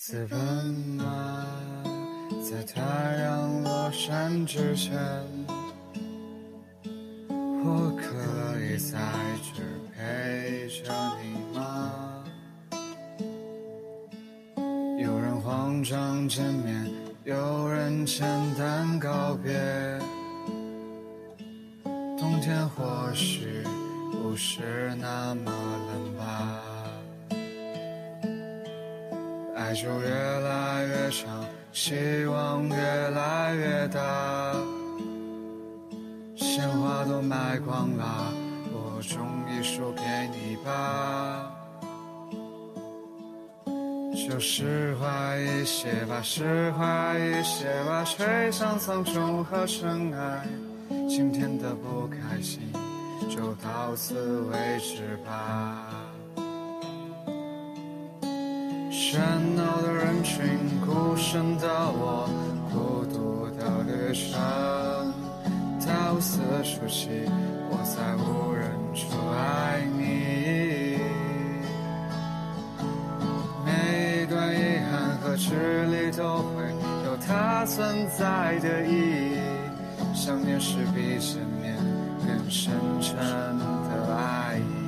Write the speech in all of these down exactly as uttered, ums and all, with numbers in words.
私奔吗？在太阳落山之前，我可以在这陪着你吗？有人慌张见面，有人简单告别。冬天或许不是那么冷吧，爱就越来越长，希望越来越大。鲜花都卖光了，我终于输给你吧。就释怀一些吧，释怀一些吧，吹向苍穹和尘埃。今天的不开心就到此为止吧。喧闹的人群，孤身的我，孤独的旅程，到此初期，我再无人处爱你。每一段遗憾和距离都会有它存在的意义，想念是比见面更深沉的爱意。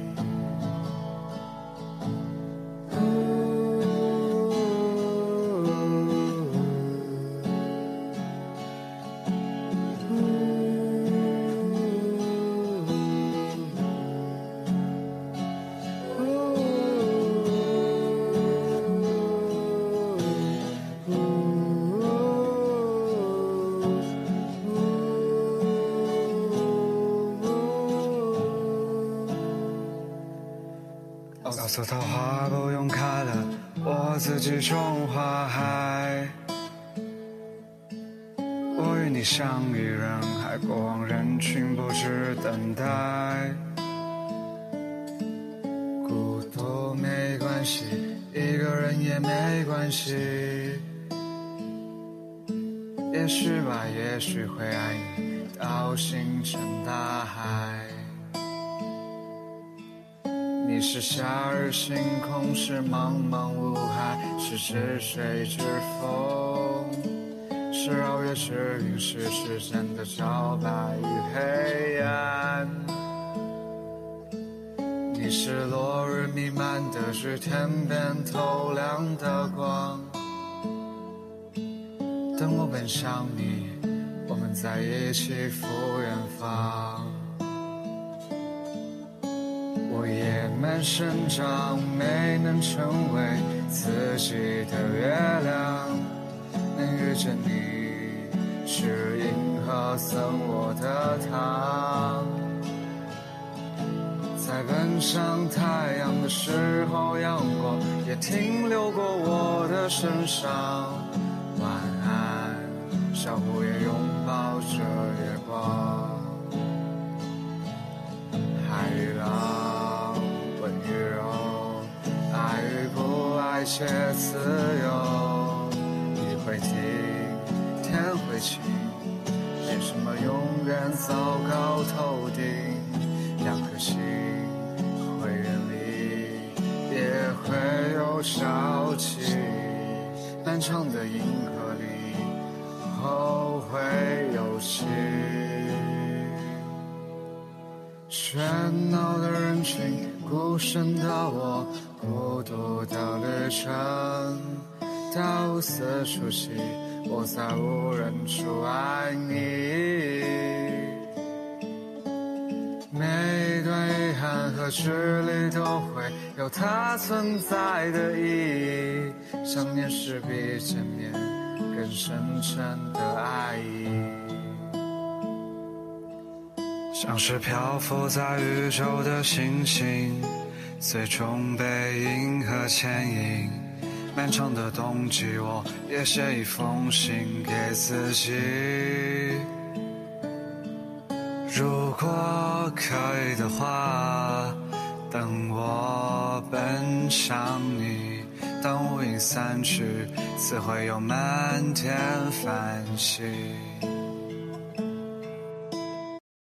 告诉桃花不用开了，我自己种花海。我与你相遇人海，过往人群不知等待。孤独没关系，一个人也没关系。也许吧，也许会爱你到星辰大海。你是夏日星空，是茫茫雾海，是至水之风，是绕月之云，是时间的照白与黑暗。你是落日弥漫的雨天边透亮的光，等我奔向你，我们在一起赴远方。我野蛮生长，没能成为自己的月亮，能遇见你是银河赠我的糖。在奔向太阳的时候，阳光也停留过我的身上。晚安，小湖也拥抱着月光。海与浪，温与柔，爱与不爱且自由。雨会停，天会晴，没什么永远糟糕透顶。两颗心会远离，也会有交集。漫长的银河里，后会有期。喧闹的人群，孤身的我，孤独的旅程，到此初期，我再无人处爱你。每一段遗憾和距离都会有它存在的意义，想念是比见面更深沉的爱意。像是漂浮在宇宙的星星，最终被银河牵引。漫长的冬季，我也写一封信给自己。如果可以的话，等我奔向你，当乌云散去，自会有满天繁星。